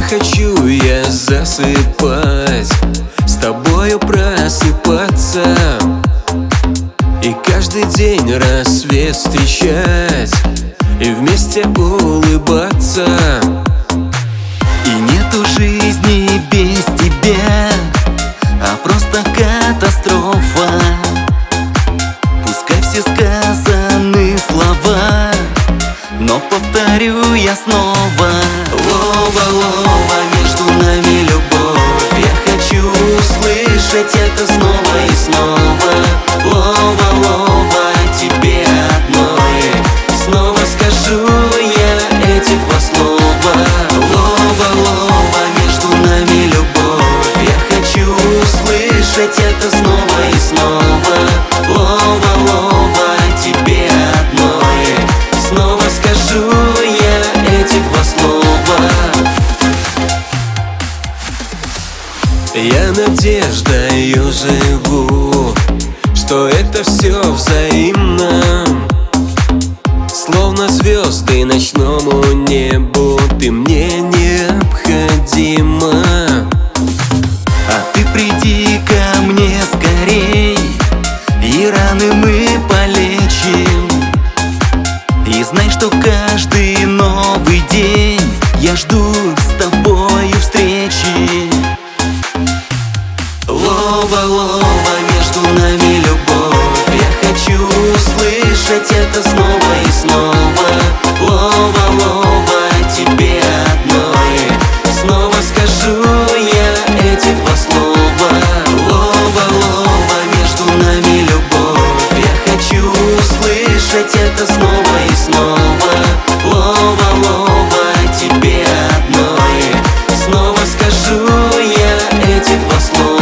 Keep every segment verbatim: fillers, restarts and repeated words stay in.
хочу я засыпать, с тобою просыпаться и каждый день рассвет встречать, и вместе улыбаться. И нету жизни без тебя, а просто катастрофа. Пускай все сказаны слова, но повторю я снова: Лова, лова, между нами любовь. Я хочу услышать это снова и снова. Лова, лова, тебе одной снова скажу я эти два слова. Лова, лова, между нами любовь. Я хочу услышать это снова и снова. Лова, лова, тебе одной снова скажу я эти два слова. Я надеждою живу, что это все взаимно, словно звезды ночному небу ты мне необходима. А ты приди ко мне скорей, и раны мы полечим. И знай, что каждый новый день я жду с тобою встречи. Лова, лова, между нами любовь. Я хочу услышать это снова и снова. Лова, лова, тебе одной снова скажу я эти два слова. Лова, лова, между нами любовь. Я хочу услышать это снова и снова. Лова, лова, тебе одной снова скажу я эти два слова.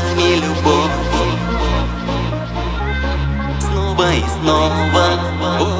Снова и снова.